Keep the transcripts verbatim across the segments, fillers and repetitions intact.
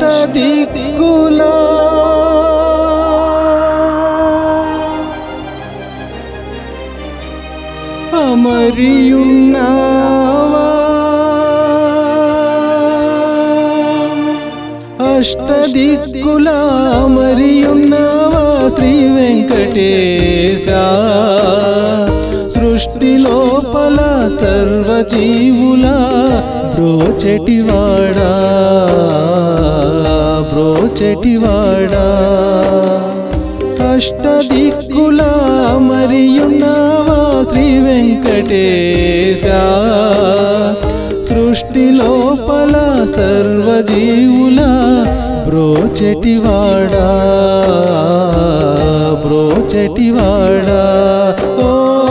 అష్టదిక్కులా అమరియున్నావా అష్టదిక్కులా అమరియున్నావా శ్రీ వెంకటేశ సృష్టి లోపల సర్వజీవుల బ్రోచెటివాడా బ్రోచెటివాడా అష్టదిక్కుల అమరియున్నావా శ్రీ వెంకటేశ సృష్టి లోపల సర్వజీవుల బ్రోచెటివాడా బ్రోచెటివాడా ఓ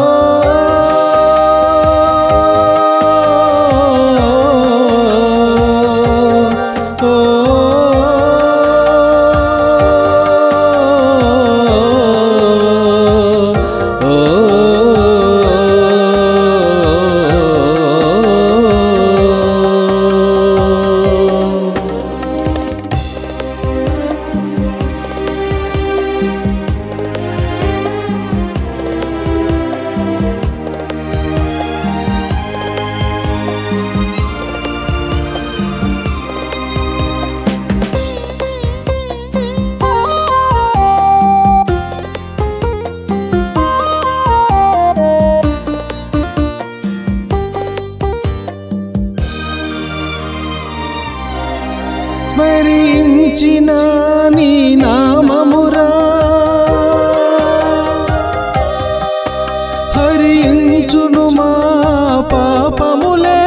స్మరించిన నీ నామమురా హరించును మా పాపములే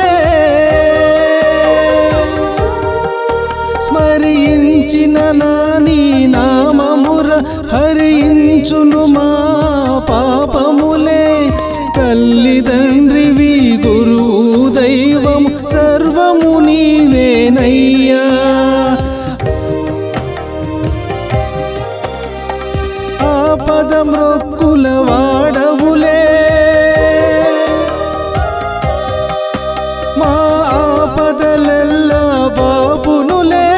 స్మరించిన నీ నామముర హరించును మా పాపములే తల్లిదండ్రివి గురువు దైవము సర్వము నీవేనయ్యా ఆపదమ్రొక్కుల వాడవులే మా ఆపదలెల్లా బాపునులే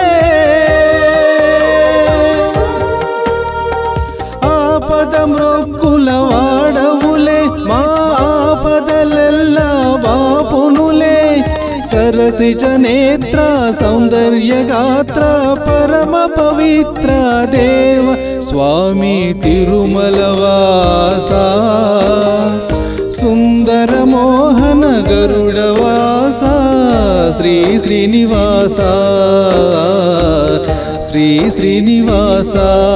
ఆపదమ్రొక్కుల వాడవులే మా ఆపదలెల్లా బాపునులే సరసిజ నేత్ర సౌందర్య గాత్ర పరమ పవిత్ర దేవ స్వామి తిరుమలవాస సుందర మోహన గరుడవాస శ్రీ శ్రీనివాస శ్రీ శ్రీనివాస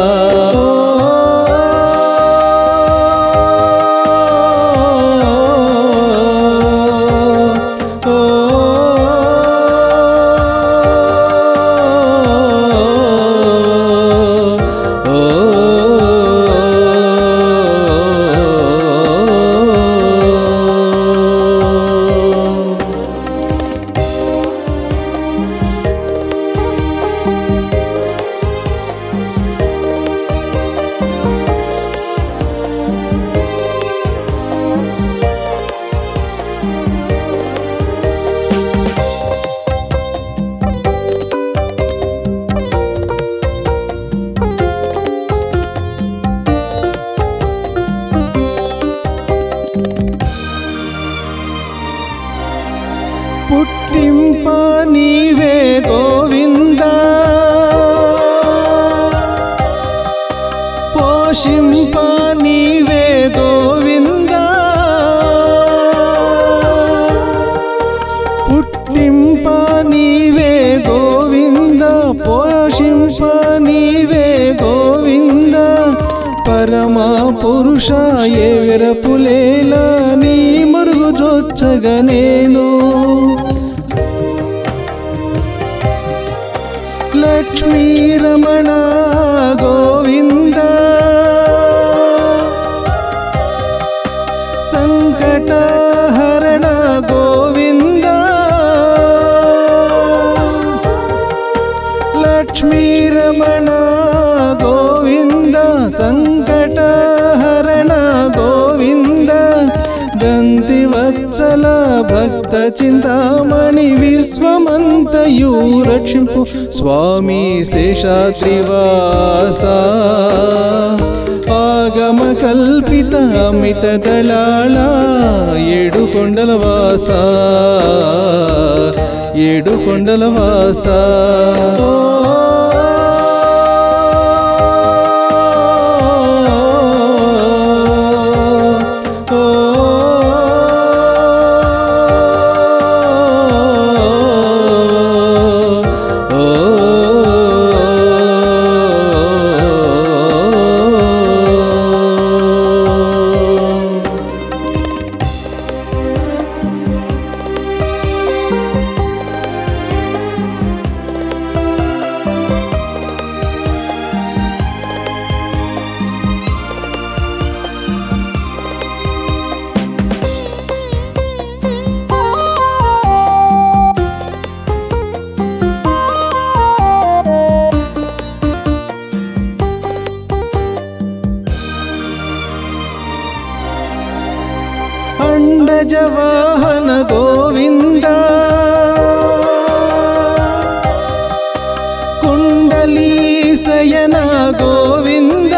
పుట్టింప నీవే గోవిందా పోషింప నీవే గోవిందా పుట్టింప నీవే గోవిందా పోషింప నీవే గోవిందా పరమ పురుష ఏ విరపులేలా నీ మరుగు జొచ్చగా నేను లక్ష్మీ రమణ గోవింద సంకటహరణ గోవింద లక్ష్మీ రమణ గోవింద సంకటహరణ గోవింద దంతివత్సల భక్త భరత చింతామణి విశ్వమంతయు రక్షింపు స్వామి శేషాద్రివాస ఆగమ కల్పిత అమిత దళాళ ఏడు కొండల వాస ఏడు కొండల వాస అండజవాహన గోవింద కుండలీ శయన గోవింద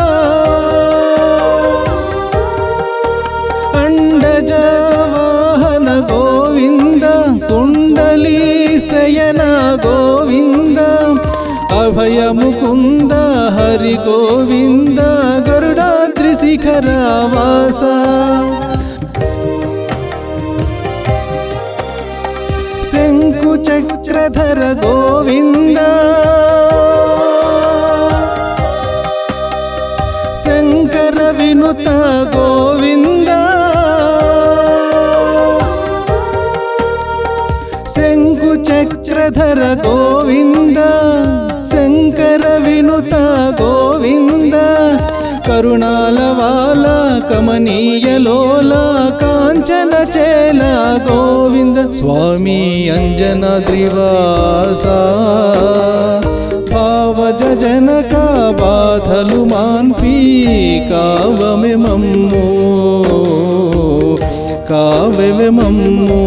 అండజవాహన గోవింద కుండలీ శయన గోవింద అభయ ముకుంద హరి గోవింద గరుడాద్రి శిఖర వాస శంకు చక్రధర గోవింద శంకర వినుత గోవింద శంకు చక్రధర గోవింద శంకర వినుత గోవింద కరుణాల వాల కమనీయ లోల కాంచన చేల గోవింద స్వామి అంజనాద్రివాస భావజ జనక బాధలు మాన్పి కావమె మమ్ము కావె మమ్ము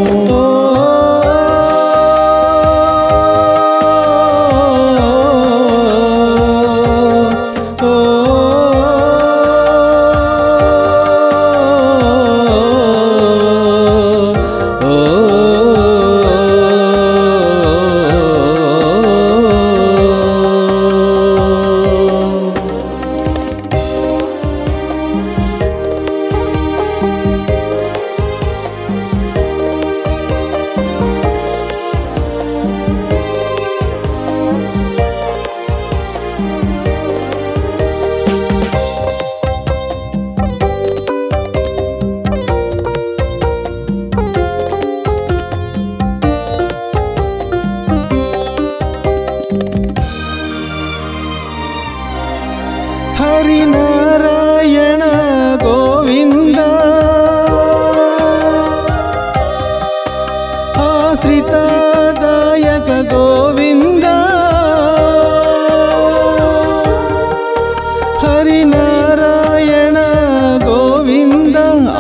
హరినారాయణ గోవింద ఆశ్రితదాయక గోవింద హరినారాయణ గోవింద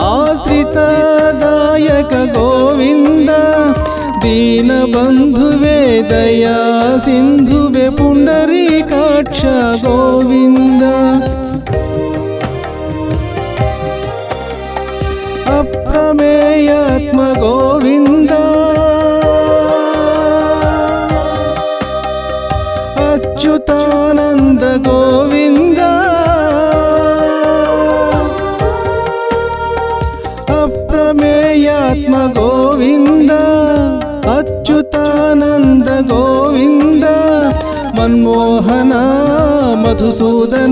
ఆశ్రితదాయక గోవింద దీనబంధువే దయా సింధువే పుండరీకాక్ష గోవింద అప్రమేయాత్మ గోవింద అచ్యుతానంద గోవింద అప్రమేయాత్మ గోవింద అచ్యుతానంద గోవింద మన్మోహన మధుసూదన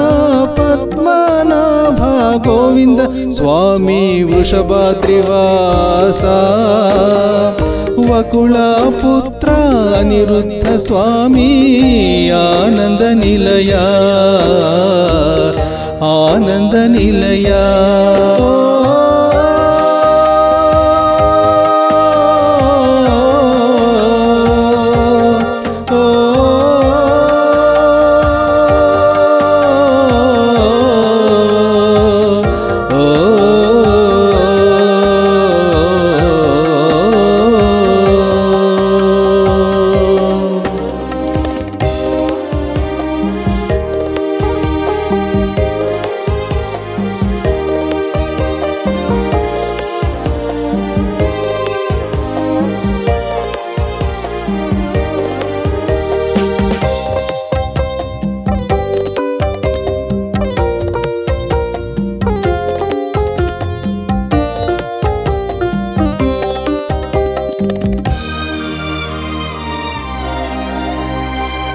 పద్మనాభ గోవింద స్వామి వృషభాద్రివాస వకుళపుత్ర అనిరుద్ధ స్వామి ఆనంద నిలయ ఆనంద నిలయ Oh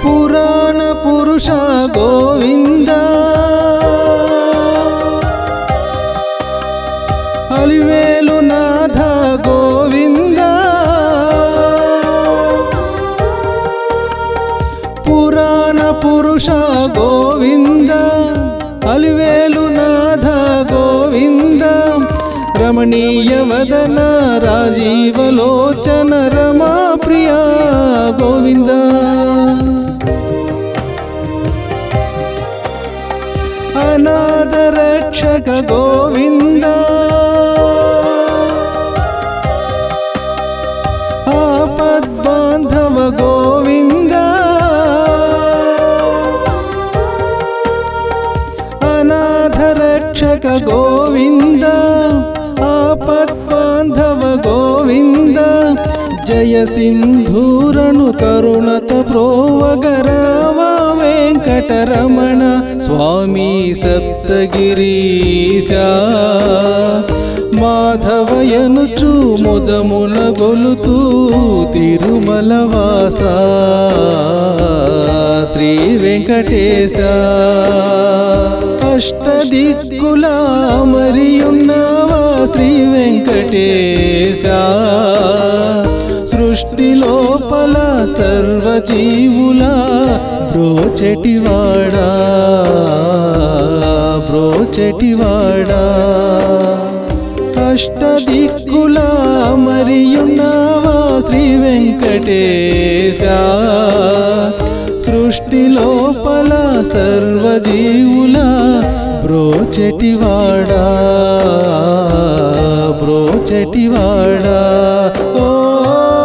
పురాణ పురుష గోవింద అలివేలు నాథ గోవింద పురాణ పురుష గోవింద అలివేలు నాథ గోవింద రమణీయ వదన రాజీవలోచన రమా ప్రియ గోవింద అనాథ రక్షక గోవింద ఆపద్బాంధవ గోవింద అనాథ రక్షక గోవింద ఆపద్బాంధవ గోవింద జయ సింధూరను కరుణత ప్రోవగరావ వెంకటరమణ స్వామి సప్తగిరీశ మాధవయనుచు ముదముల గొలుతూ తిరుమలవాస శ్రీ వెంకటేశ అష్టదిక్కుల మరియున్నావా శ్రీ వెంకటేశ సృష్టి లోపల సర్వజీవుల బ్రోచెటివాడా బ్రోచెటివాడా అష్టదిక్కుల మరియున్నావా శ్రీ వెంకటేశ సృష్టి లోపల సర్వజీవుల బ్రోచెటివాడా బ్రోచెటివాడా ఓ